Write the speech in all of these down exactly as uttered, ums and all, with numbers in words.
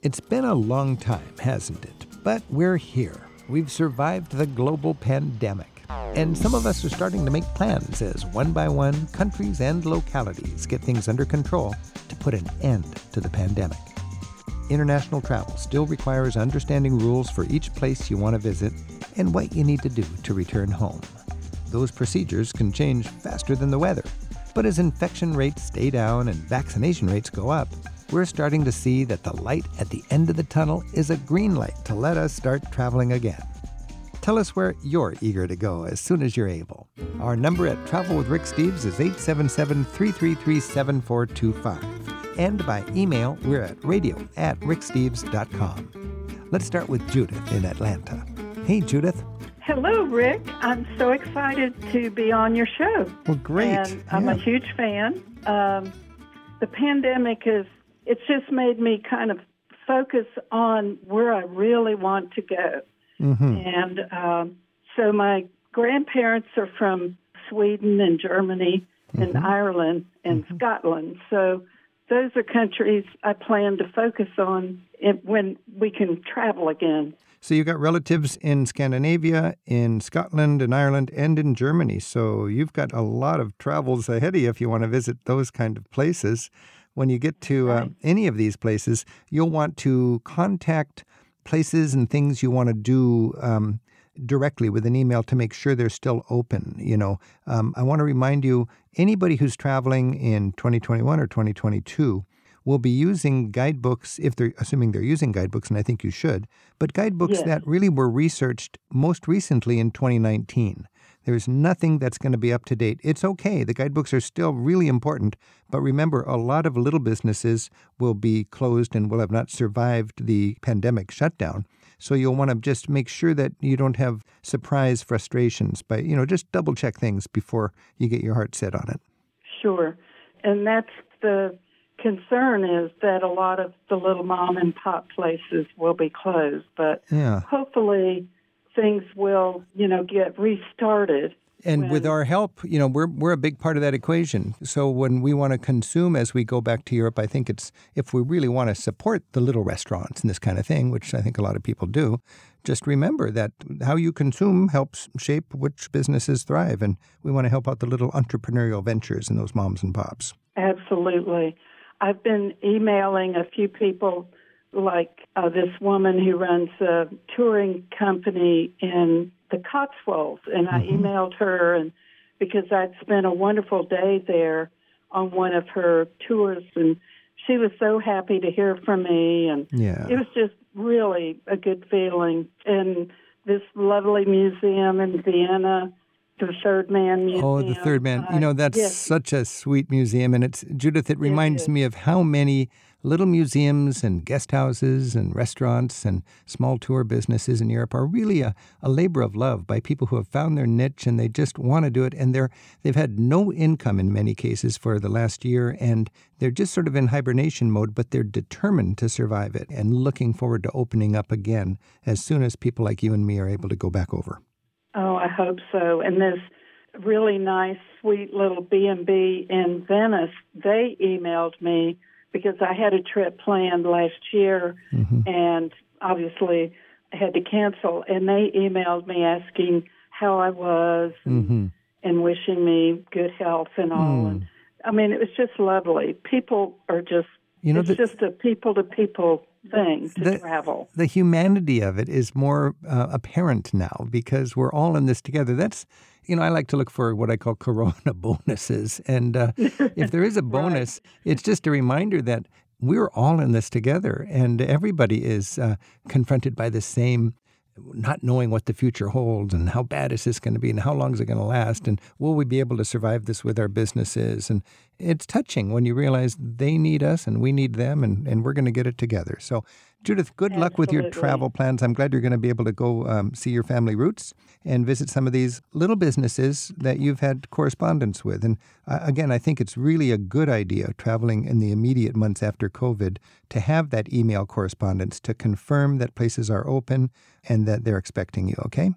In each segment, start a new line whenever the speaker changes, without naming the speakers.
It's been a long time, hasn't it? But we're here. We've survived the global pandemic. And some of us are starting to make plans as one by one, countries and localities get things under control to put an end to the pandemic. International travel still requires understanding rules for each place you want to visit and what you need to do to return home. Those procedures can change faster than the weather. But as infection rates stay down and vaccination rates go up, we're starting to see that the light at the end of the tunnel is a green light to let us start traveling again. Tell us where you're eager to go as soon as you're able. Our number at Travel with Rick Steves is eight seven seven, three three three, seven four two five. And by email, we're at radio at ricksteves dot com. Let's start with Judith in Atlanta. Hey, Judith.
Hello, Rick. I'm so excited to be on your show.
Well, great.
And I'm
yeah.
a huge fan. Um, the pandemic is, it's just made me kind of focus on where I really want to go.
Mm-hmm.
And um, so my grandparents are from Sweden and Germany and
mm-hmm.
Ireland and mm-hmm. Scotland. So those are countries I plan to focus on if, when we can travel again.
So you've got relatives in Scandinavia, in Scotland, in Ireland, and in Germany. So you've got a lot of travels ahead of you if you want to visit those kind of places. When you get to uh, any of these places, you'll want to contact places and things you want to do um, directly with an email to make sure they're still open. You know, um, I want to remind you, anybody who's traveling in twenty twenty-one or twenty twenty-two will be using guidebooks, if they're assuming they're using guidebooks, and I think you should, but guidebooks
yes.
that really were researched most recently in twenty nineteen. There's nothing that's going to be up to date. It's okay. The guidebooks are still really important. But remember, a lot of little businesses will be closed and will have not survived the pandemic shutdown. So you'll want to just make sure that you don't have surprise frustrations by, you know, just double check things before you get your heart set on it.
Sure. And that's the concern, is that a lot of the little mom and pop places will be closed. But
yeah.
hopefully things will, you know, get restarted.
And
when...
with our help, you know, we're we're a big part of that equation. So when we want to consume as we go back to Europe, I think it's, if we really want to support the little restaurants and this kind of thing, which I think a lot of people do, just remember that how you consume helps shape which businesses thrive. And we want to help out the little entrepreneurial ventures and those moms and pops.
Absolutely. I've been emailing a few people, like uh, this woman who runs a touring company in the Cotswolds, and I mm-hmm. emailed her, and because I'd spent a wonderful day there on one of her tours, and she was so happy to hear from me, and
yeah.
it was just really a good feeling. And this lovely museum in Vienna, the Third Man Museum.
Oh, the Third Man.
Uh,
you know, that's
yes.
such a sweet museum. And it's, Judith, it reminds
it
me of how many little museums and guest houses and restaurants and small tour businesses in Europe are really a, a labor of love by people who have found their niche and they just want to do it. And they're, they've had no income in many cases for the last year. And they're just sort of in hibernation mode, but they're determined to survive it and looking forward to opening up again as soon as people like you and me are able to go back over.
Oh, I hope so. And this really nice, sweet little B and B in Venice, they emailed me because I had a trip planned last year, mm-hmm. and obviously I had to cancel. And they emailed me asking how I was and, mm-hmm. and wishing me good health and all. Mm. And I mean, it was just lovely. People are just, you know, it's the, just a people-to-people thing to
the,
travel.
The humanity of it is more uh, apparent now because we're all in this together. That's, you know, I like to look for what I call corona bonuses. And uh, if there is a bonus, right. it's just a reminder that we're all in this together and everybody is uh, confronted by the same not knowing what the future holds and how bad is this going to be and how long is it going to last and will we be able to survive this with our businesses. And it's touching when you realize they need us and we need them and, and we're going to get it together. So Judith, good
Absolutely.
luck with your travel plans. I'm glad you're going to be able to go um, see your family roots and visit some of these little businesses that you've had correspondence with. And uh, again, I think it's really a good idea traveling in the immediate months after COVID to have that email correspondence to confirm that places are open and that they're expecting you, okay?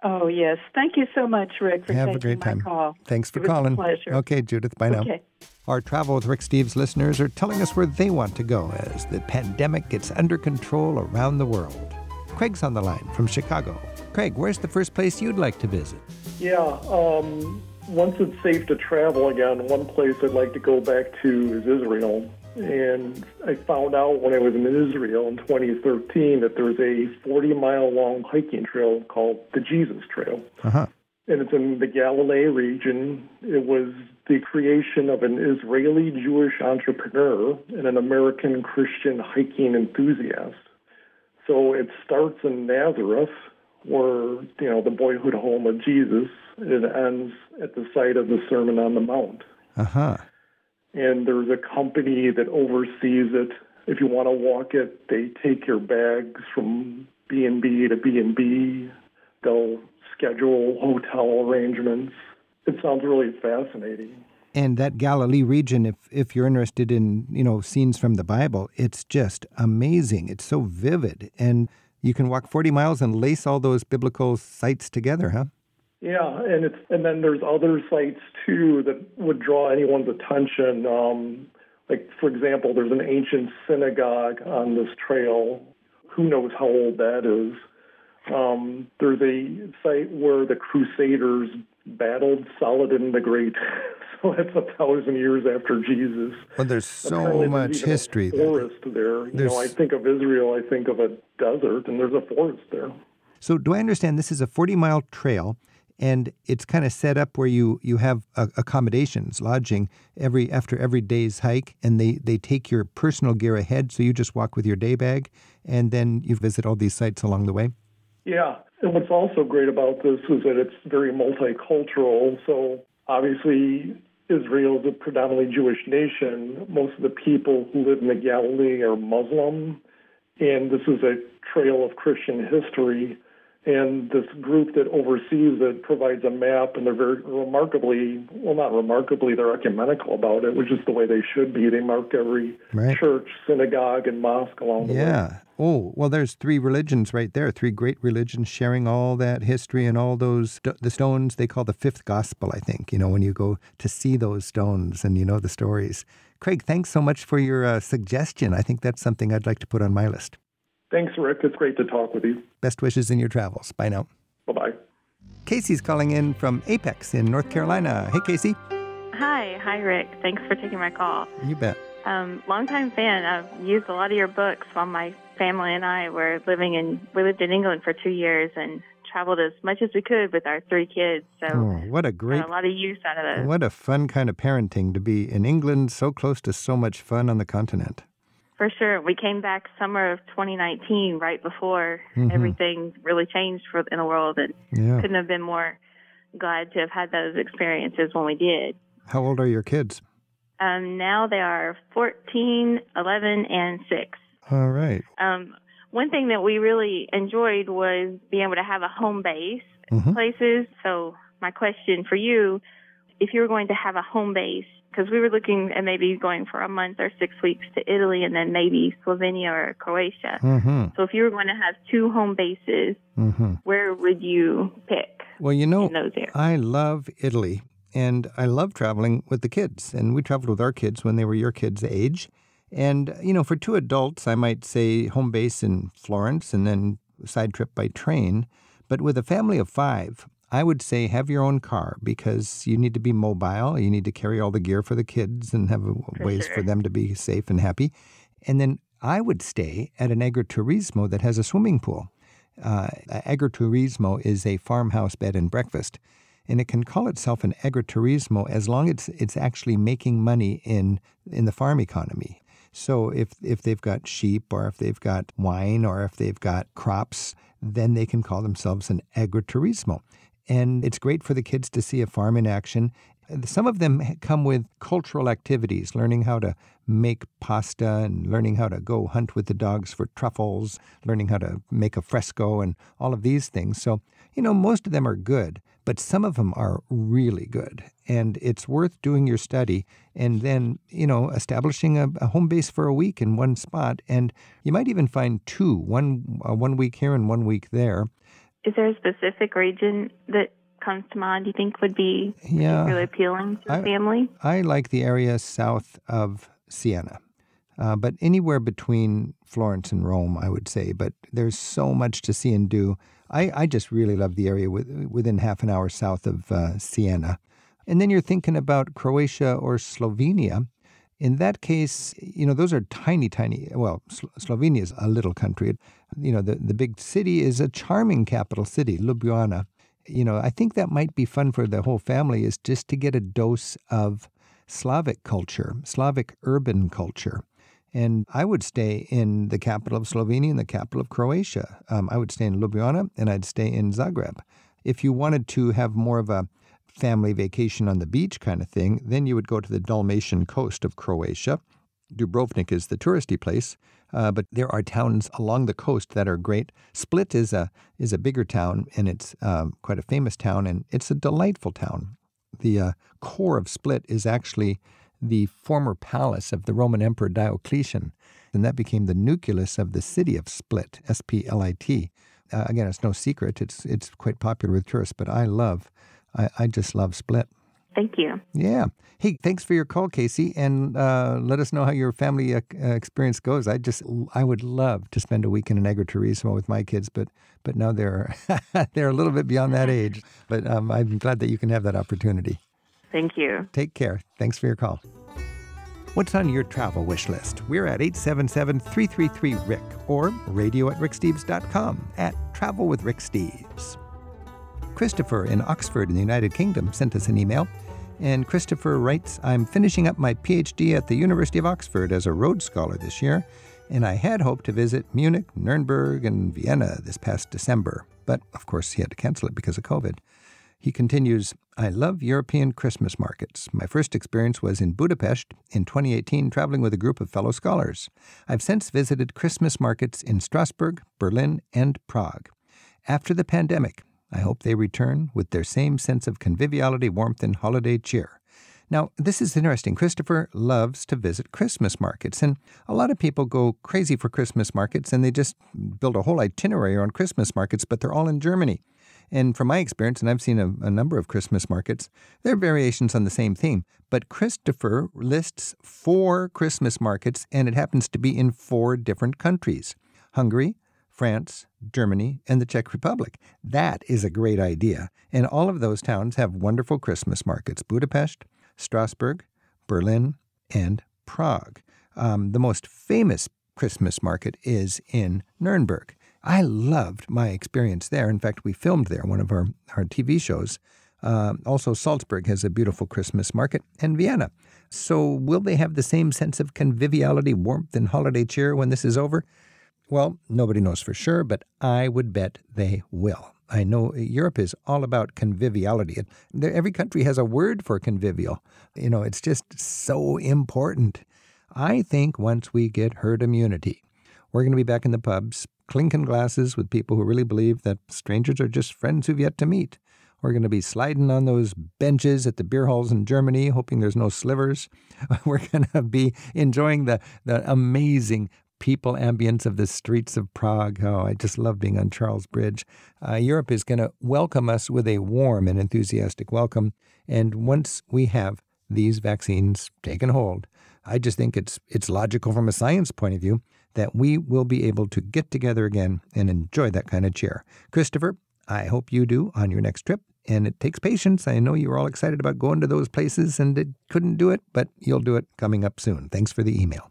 Oh, yes. Thank you so much, Rick, for
Have
taking
a great
my
time.
call.
Thanks for
it was
calling.
A pleasure.
Okay, Judith, bye now.
Okay.
Our Travel with Rick Steves listeners are telling us where they want to go as the pandemic gets under control around the world. Craig's on the line from Chicago. Craig, where's the first place you'd like to visit?
Yeah, um, once it's safe to travel again, one place I'd like to go back to is Israel. And I found out when I was in Israel in twenty thirteen that there's a forty-mile-long hiking trail called the Jesus Trail.
Uh-huh.
And it's in the Galilee region. It was the creation of an Israeli Jewish entrepreneur and an American Christian hiking enthusiast. So it starts in Nazareth, where, you know, the boyhood home of Jesus, and it ends at the site of the Sermon on the Mount.
Uh-huh.
And there's a company that oversees it. If you want to walk it, they take your bags from B and B to B and B. They'll schedule hotel arrangements. It sounds really fascinating.
And that Galilee region, if if you're interested in, you know, scenes from the Bible, it's just amazing. It's so vivid. And you can walk forty miles and lace all those biblical sites together, huh?
Yeah, and it's and then there's other sites too that would draw anyone's attention. Um, like, for example, there's an ancient synagogue on this trail. Who knows how old that is? Um, there's a site where the Crusaders battled Saladin the Great. So that's a thousand years after Jesus.
Well, there's so
Apparently
much
there's even
history
a
there.
forest there. You
There's-
know, I think of Israel, I think of a desert, and there's a forest there.
So do I understand this is a forty-mile trail, and it's kind of set up where you, you have uh, accommodations, lodging, every after every day's hike, and they, they take your personal gear ahead, so you just walk with your day bag, and then you visit all these sites along the way?
Yeah, and what's also great about this is that it's very multicultural. So obviously, Israel is a predominantly Jewish nation. Most of the people who live in the Galilee are Muslim, and this is a trail of Christian history. And this group that oversees it provides a map, and they're very remarkably, well, not remarkably, they're ecumenical about it, which is the way they should be. They mark every
Right.
church, synagogue, and mosque along the way.
Yeah. Oh, well, there's three religions right there, three great religions sharing all that history and all those, st- the stones they call the fifth gospel, I think, you know, when you go to see those stones and you know the stories. Craig, thanks so much for your uh, suggestion. I think that's something I'd like to put on my list.
Thanks, Rick. It's great to talk with you.
Best wishes in your travels. Bye now.
Bye-bye.
Casey's calling in from Apex in North Carolina. Hey, Casey.
Hi. Hi, Rick. Thanks for taking my call.
You bet.
Um, longtime fan. I've used a lot of your books while my family and I were living in, we lived in England for two years and traveled as much as we could with our three kids. So
Oh, what a great,
got a lot of use out of those.
what a fun kind of parenting to be in England, so close to so much fun on the continent.
For sure. We came back summer of twenty nineteen, right before
Mhm.
everything really changed for, in the world, and
Yeah.
couldn't have been more glad to have had those experiences when we did.
How old are your kids?
Um, now they are fourteen, eleven, and six.
All right.
Um, one thing that we really enjoyed was being able to have a home base
Mhm.
places. So my question for you, if you were going to have a home base, because we were looking at maybe going for a month or six weeks to Italy and then maybe Slovenia or Croatia.
Mm-hmm.
So if you were going to have two home bases,
Mm-hmm.
where would you pick
Well, you know,
in those areas?
I love Italy, and I love traveling with the kids. And we traveled with our kids when they were your kids' age. And, you know, for two adults, I might say home base in Florence and then side trip by train. But with a family of five, I would say have your own car because you need to be mobile. You need to carry all the gear for the kids and have ways
sure.
for them to be safe and happy. And then I would stay at an agriturismo that has a swimming pool. Uh, agriturismo is a farmhouse bed and breakfast, and it can call itself an agriturismo as long as it's actually making money in in the farm economy. So if if they've got sheep or if they've got wine or if they've got crops, then they can call themselves an agriturismo. And it's great for the kids to see a farm in action. Some of them come with cultural activities, learning how to make pasta and learning how to go hunt with the dogs for truffles, learning how to make a fresco and all of these things. So, you know, most of them are good, but some of them are really good. And it's worth doing your study and then, you know, establishing a, a home base for a week in one spot. And you might even find two, one, uh, one week here and one week there.
Is there a specific region that comes to mind you think would be
Yeah,
particularly appealing to a
I,
family?
I like the area south of Siena, uh, but anywhere between Florence and Rome, I would say. But there's so much to see and do. I, I just really love the area with, within half an hour south of uh, Siena. And then you're thinking about Croatia or Slovenia. In that case, you know, those are tiny, tiny, well, Slo- Slovenia is a little country. You know, the, the big city is a charming capital city, Ljubljana. You know, I think that might be fun for the whole family, is just to get a dose of Slavic culture, Slavic urban culture. And I would stay in the capital of Slovenia and the capital of Croatia. Um, I would stay in Ljubljana and I'd stay in Zagreb. If you wanted to have more of a family vacation on the beach kind of thing, then you would go to the Dalmatian coast of Croatia. Dubrovnik is the touristy place, uh, but there are towns along the coast that are great. Split is a is a bigger town, and it's um, quite a famous town, and it's a delightful town. The uh, core of Split is actually the former palace of the Roman Emperor Diocletian, and that became the nucleus of the city of Split, S P L I T. Uh, again, it's no secret. It's it's quite popular with tourists, but I love, I, I just love Split.
Thank you.
Yeah. Hey, thanks for your call, Casey, and uh, let us know how your family uh, experience goes. I just, I would love to spend a week in Agriturismo with my kids, but but now they're they're a little bit beyond that age. But um, I'm glad that you can have that opportunity.
Thank you.
Take care. Thanks for your call. What's on your travel wish list? We're at eight seven seven, three three three, R I C or radio at rick steves dot com at Travel with Rick Steves. Christopher in Oxford in the United Kingdom sent us an email. And Christopher writes, I'm finishing up my P H D at the University of Oxford as a Rhodes Scholar this year, and I had hoped to visit Munich, Nuremberg, and Vienna this past December. But, of course, he had to cancel it because of COVID. He continues, I love European Christmas markets. My first experience was in Budapest in twenty eighteen, traveling with a group of fellow scholars. I've since visited Christmas markets in Strasbourg, Berlin, and Prague. After the pandemic, I hope they return with their same sense of conviviality, warmth, and holiday cheer. Now, this is interesting. Christopher loves to visit Christmas markets, and a lot of people go crazy for Christmas markets, and they just build a whole itinerary on Christmas markets, but they're all in Germany. And from my experience, and I've seen a, a number of Christmas markets, there are variations on the same theme. But Christopher lists four Christmas markets, and it happens to be in four different countries: Hungary, France, Germany, and the Czech Republic. That is a great idea. And all of those towns have wonderful Christmas markets: Budapest, Strasbourg, Berlin, and Prague. Um, the most famous Christmas market is in Nuremberg. I loved my experience there. In fact, we filmed there, one of our, our T V shows. Uh, also, Salzburg has a beautiful Christmas market, and Vienna. So will they have the same sense of conviviality, warmth, and holiday cheer when this is over? Well, nobody knows for sure, but I would bet they will. I know Europe is all about conviviality. Every country has a word for convivial. You know, it's just so important. I think once we get herd immunity, we're going to be back in the pubs, clinking glasses with people who really believe that strangers are just friends who've yet to meet. We're going to be sliding on those benches at the beer halls in Germany, hoping there's no slivers. We're going to be enjoying the, the amazing people ambience of the streets of Prague. Oh, I just love being on Charles Bridge. Uh, Europe is going to welcome us with a warm and enthusiastic welcome. And once we have these vaccines taken hold, I just think it's it's logical from a science point of view that we will be able to get together again and enjoy that kind of cheer. Christopher, I hope you do on your next trip. And it takes patience. I know you were all excited about going to those places and it couldn't do it, but you'll do it coming up soon. Thanks for the email.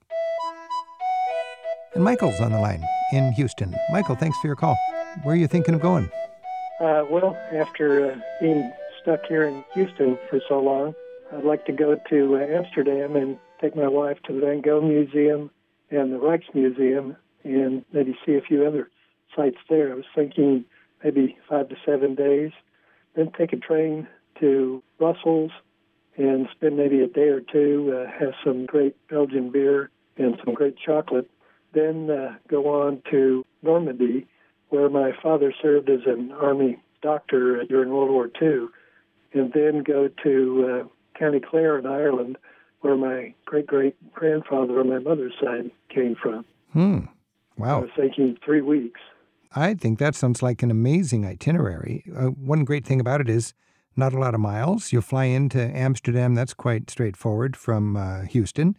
And Michael's on the line in Houston. Michael, thanks for your call. Where are you thinking of going?
Uh, well, after uh, being stuck here in Houston for so long, I'd like to go to uh, Amsterdam and take my wife to the Van Gogh Museum and the Rijksmuseum and maybe see a few other sites there. I was thinking maybe five to seven days, then take a train to Brussels and spend maybe a day or two, uh, have some great Belgian beer and some great chocolate. Then uh, go on to Normandy, where my father served as an army doctor during World War Two, and then go to uh, County Clare in Ireland, where my great-great-grandfather on my mother's side came from.
Hmm. Wow.
I was thinking three weeks.
I think that sounds like an amazing itinerary. Uh, one great thing about it is not a lot of miles. You fly into Amsterdam. That's quite straightforward from uh, Houston.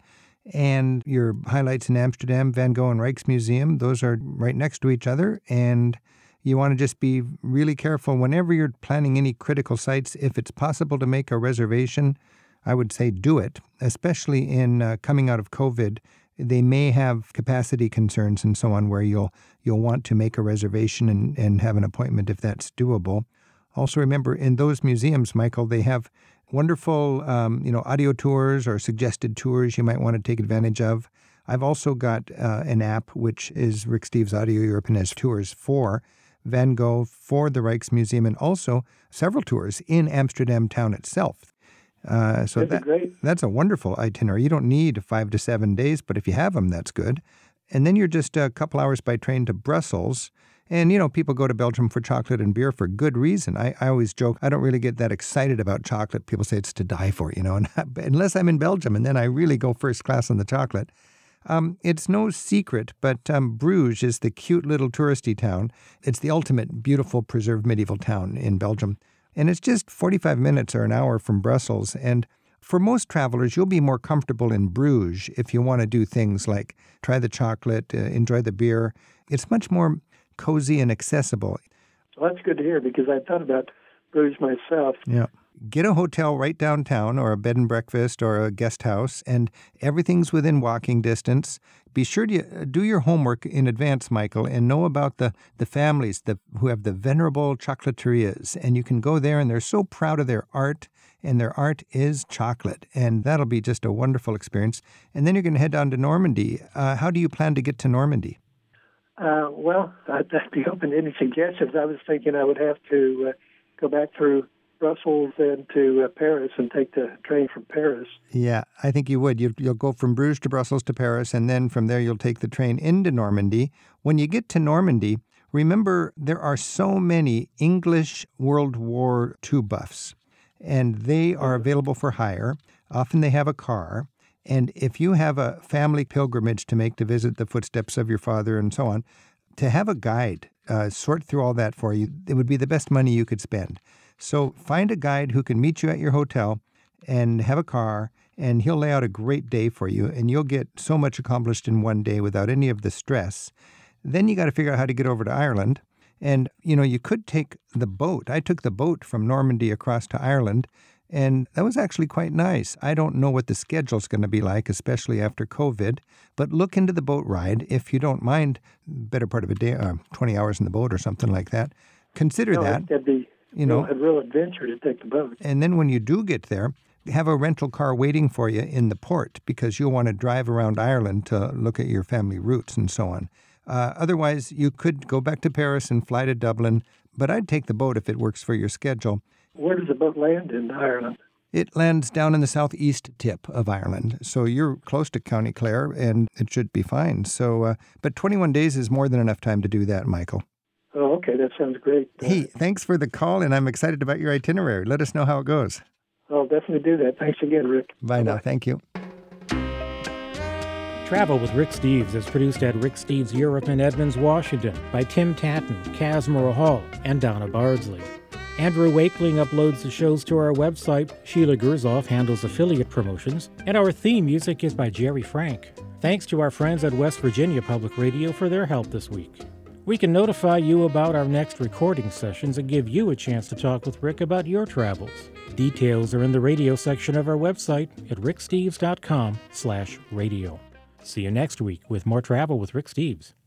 And your highlights in Amsterdam, Van Gogh and Rijksmuseum, those are right next to each other. And you want to just be really careful whenever you're planning any critical sites. If it's possible to make a reservation, I would say do it, especially in uh, coming out of COVID. They may have capacity concerns and so on where you'll you'll want to make a reservation and, and have an appointment if that's doable. Also remember, in those museums, Michael, they have wonderful um, you know, audio tours or suggested tours you might want to take advantage of. I've also got uh, an app, which is Rick Steves Audio Europe, and has tours for Van Gogh, for the Rijksmuseum, and also several tours in Amsterdam town itself. Uh, so that,
great.
That's a wonderful itinerary. You don't need five to seven days, but if you have them, that's good. And then you're just a couple hours by train to Brussels. And, you know, people go to Belgium for chocolate and beer for good reason. I, I always joke, I don't really get that excited about chocolate. People say it's to die for, you know, and unless I'm in Belgium, and then I really go first class on the chocolate. Um, it's no secret, but um, Bruges is the cute little touristy town. It's the ultimate beautiful preserved medieval town in Belgium. And it's just forty-five minutes or an hour from Brussels. And for most travelers, you'll be more comfortable in Bruges if you want to do things like try the chocolate, uh, enjoy the beer. It's much more cozy and accessible.
Well, that's good to hear because I thought about Bruges myself.
Yeah. Get a hotel right downtown or a bed and breakfast or a guest house, and everything's within walking distance. Be sure to do your homework in advance, Michael, and know about the, the families the, who have the venerable chocolaterias. And you can go there, and they're so proud of their art, and their art is chocolate. And that'll be just a wonderful experience. And then you're going to head down to Normandy. Uh, how do you plan to get to Normandy?
Uh, well, I'd, I'd be open to any suggestions. I was thinking I would have to uh, go back through Brussels and to uh, Paris and take the train from Paris.
Yeah, I think you would. You'll, you'll go from Bruges to Brussels to Paris, and then from there you'll take the train into Normandy. When you get to Normandy, remember there are so many English World War Two buffs, and they are available for hire. Often they have a car. And if you have a family pilgrimage to make to visit the footsteps of your father and so on, to have a guide uh, sort through all that for you, it would be the best money you could spend. So find a guide who can meet you at your hotel and have a car, and he'll lay out a great day for you, and you'll get so much accomplished in one day without any of the stress. Then you got to figure out how to get over to Ireland. And, you know, you could take the boat. I took the boat from Normandy across to Ireland, and that was actually quite nice. I don't know what the schedule's going to be like, especially after COVID, but look into the boat ride. If you don't mind, better part of a day, uh, twenty hours in the boat or something like that, consider
no,
that.
That'd be
you know,
a real adventure to take the boat.
And then when you do get there, have a rental car waiting for you in the port because you'll want to drive around Ireland to look at your family roots and so on. Uh, otherwise, you could go back to Paris and fly to Dublin, but I'd take the boat if it works for your schedule.
Where does the boat land in Ireland?
It lands down in the southeast tip of Ireland, so you're close to County Clare, and it should be fine. So, uh, but twenty-one days is more than enough time to do that, Michael.
Oh, okay, that sounds great.
Hey, thanks for the call, and I'm excited about your itinerary. Let us know how it goes.
I'll definitely do that. Thanks again, Rick.
Bye, Bye now. Thank you.
Travel with Rick Steves is produced at Rick Steves Europe in Edmonds, Washington by Tim Tatton, Casmora Hall, and Donna Bardsley. Andrew Wakeling uploads the shows to our website. Sheila Gerzoff handles affiliate promotions. And our theme music is by Jerry Frank. Thanks to our friends at West Virginia Public Radio for their help this week. We can notify you about our next recording sessions and give you a chance to talk with Rick about your travels. Details are in the radio section of our website at ricksteves dot com slash radio. See you next week with more Travel with Rick Steves.